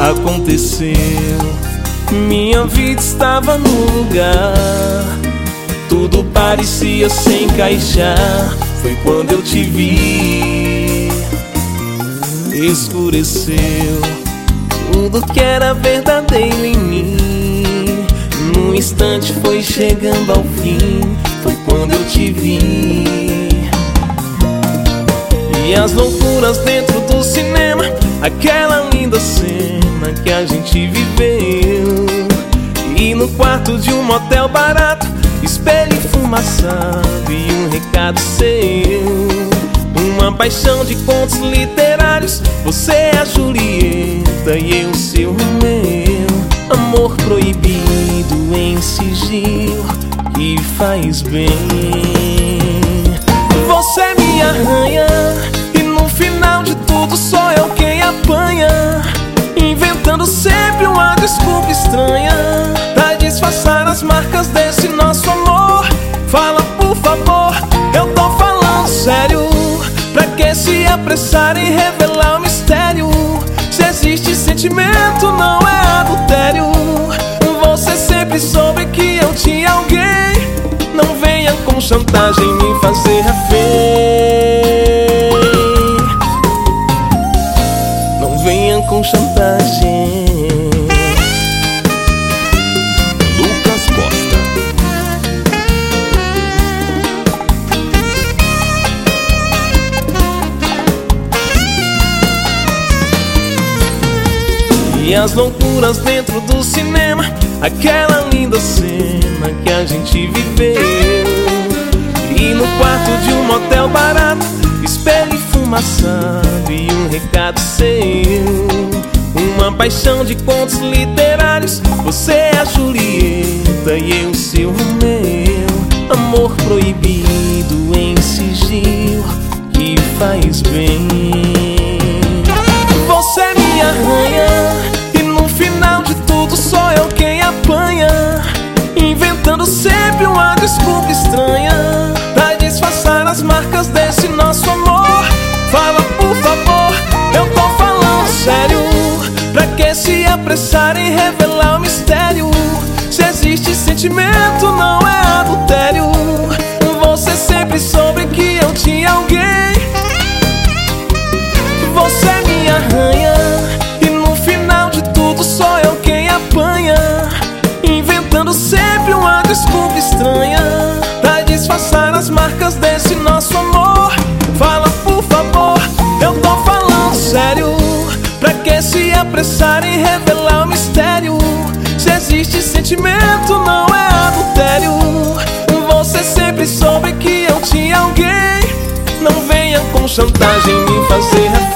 aconteceu. Minha vida estava no lugar, tudo parecia se encaixar. Foi quando eu te vi, escureceu tudo que era verdadeiro em mim. Num instante foi chegando ao fim, foi quando eu te vi. E as loucuras dentro do cinema, aquela linda cena que a gente viveu. E no quarto de um motel barato, espelho enfumaçado e um recado seu. Uma paixão de contos literários, você é a Julieta e eu seu Romeu. Amor proibido em sigilo que faz bem. Você me arranha e no final de tudo sou eu quem apanha, inventando sempre uma desculpa estranha pra disfarçar as marcas desse nosso amor. Fala por favor, eu tô falando sério. Pra que se apressar em revelar o mistério? Se existe sentimento, não é adultério. Você sempre soube que eu tinha alguém. Não venha com chantagem me fazer refém. Não venha com chantagem. Lucas Costa. E as loucuras dentro do cinema, aquela linda cena que a gente viveu. E no quarto de um motel barato, espelho enfumaçado e um recado seu. Uma paixão de contos literários, você é a Julieta e eu seu Romeu. Amor proibido em sigilo que faz bem. Você me arranha e no final de tudo sou eu quem apanha, inventando sempre uma desculpa estranha pra disfarçar as marcas desse nosso amor. Fala por favor, eu tô falando sério. Pra que se apressar em revelar o mistério? Se existe sentimento, não é adultério. Você sempre soube que eu tinha alguém. Você me arranha e no final de tudo sou eu quem apanha, inventando sempre uma desculpa estranha pra disfarçar as marcas desse nosso amor. Fala por favor, eu tô falando sério. Pra que se apressar em revelar o mistério? Se existe sentimento, não é adultério. Você sempre soube que eu tinha alguém. Não venha com chantagem me fazer refém.